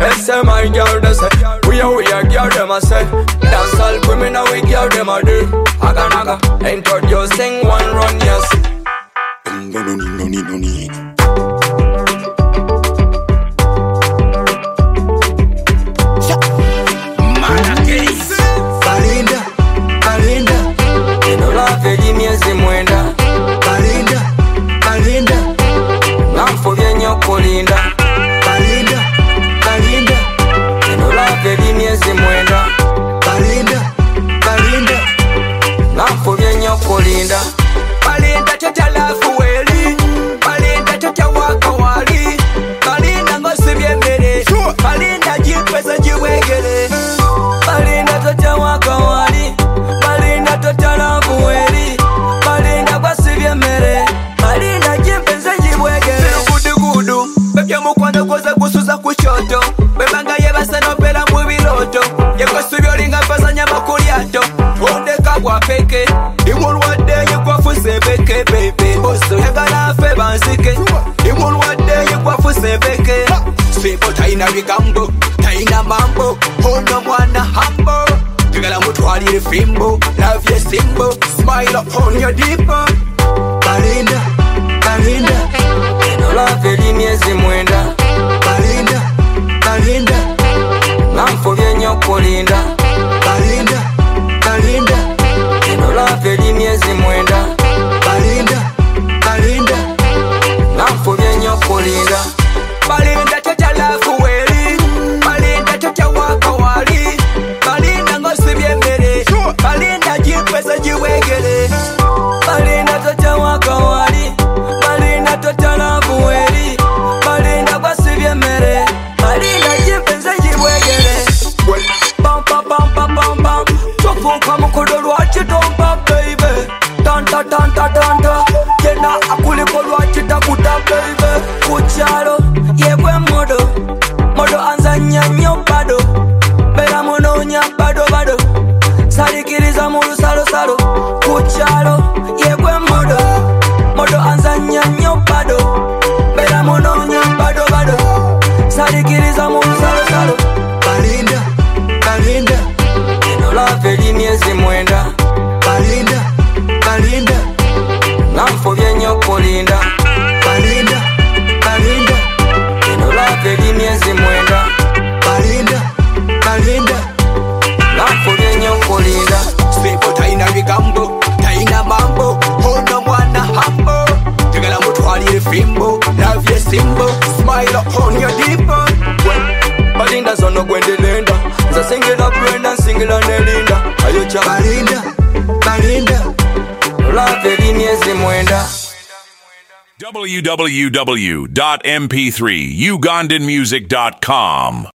say my girl, they say we a girl, them a say dance all criminal, we girl, them a do. Aga naga, introducing one run, yes. No need. Feli miezi mwenda Kalinda Namfobye nnyo kulinda Kalinda Enola feli miezi mwenda Kalinda Namfobye nnyo kulinda Kalinda tetalafu weli Kalinda tetawaka wali Kalinda ngosibye emmere Kalinda jipesa jiwegere Kalinda tetawaka wali Kalinda tetalafu weli Kalinda kwasibye mmere Kalinda jipesa jiwegere Gudu Bebya mukwano koza kusuza kushoto Bebanga yebasa nopera mu biroto Yekwasubye olinga mpasanya makulyato Ondeka bwa peke Imulwadde yekwafuse beke bebe Oso yagala afe bansike Imulwadde yekwafuse beke Sipo taina bigambo Taina mambo Ono mwana hambo Tegala mutwalire fimbo Love ye simbo Smile upon your dimple Kalinda Enola feli miezi mwenda Kalinda Namfobye nnyo kulinda Kalinda Enola feli miezi mwenda Kalinda Namfobye nnyo kulinda Kalinda tetalafu weli Kalinda tetawaka wali Kalinda ngosibye emmere Kalinda jipesa jiwegere Kalinda tetawaka wali Kalinda tetalafu weli Kalinda kwasibye emmere Kalinda jipesa jiwegere Pam pam pam pam pam pam Tofuka mukodo lwakitompa baby Tanta Yena akuliko lwakitakuta baby Kuchalo yebwe Modo anzanya nnyo bado Bera munonya bado Sarikiriza mu lusalo Kuchalo yebwe Modo anzanya nnyo bado Bera munonya bado Sarikiriza mu lusalo Kalinda Enola feli miezi mwenda Kalinda Namfobye nnyo kulinda Kalinda Enola feli miezi mwenda Kalinda Namfobye nnyo kulinda Sipo taina bigambo Taina mambo Ono mwana hambo Tegala mutwalire fimbo Love ye simbo Smile upon your dimple Balinda zono gwendelenda Nza singila Brenda nsingila nelinda Ayocha Kalinda Enola feli miezi mwenda www.mp3ugandanmusic.com